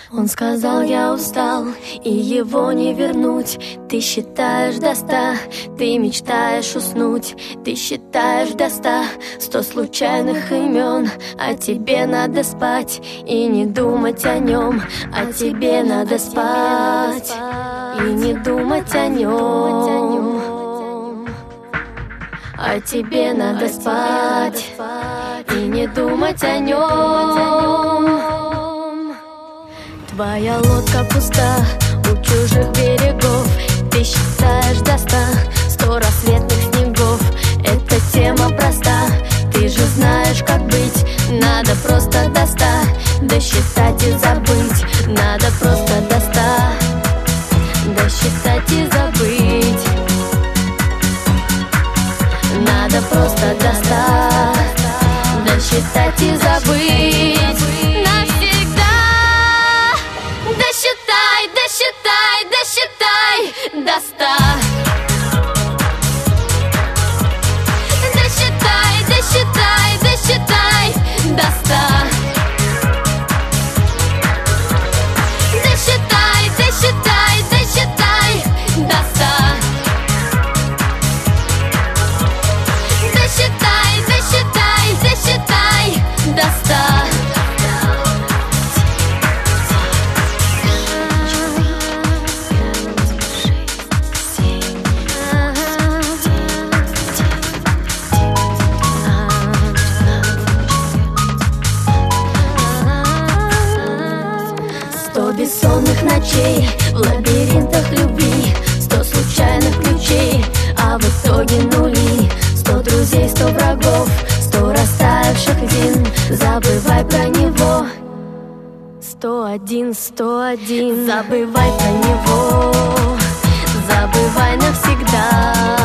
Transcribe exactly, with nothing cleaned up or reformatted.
Он сказал: я устал, и его не вернуть. Ты считаешь до ста, ты мечтаешь уснуть. Ты считаешь до ста, сто случайных имен. А тебе надо спать и не думать о нем. А тебе надо спать и не думать о нем. А тебе надо спать и не думать о нем. Твоя лодка пуста у чужих берегов. Ты считаешь до ста, сто рассветных снегов. Эта тема проста, ты же знаешь, как быть. Надо просто до ста досчитать и забыть. Надо просто до ста досчитать и забыть. Надо просто до ста досчитать и забыть. Навсегда досчитай, досчитай, досчитай до ста. Досчитай, досчитай, досчитай до ста. Досчитай, досчитай, досчитай до ста. Досчитай, досчитай, досчитай до ста. Сто бессонных ночей в лабиринтах любви. Сто случайных ключей, а в итоге нули. Сто друзей, сто врагов, сто растаявших зим. Забывай про него. Сто один, сто один. Забывай про него. Забывай навсегда.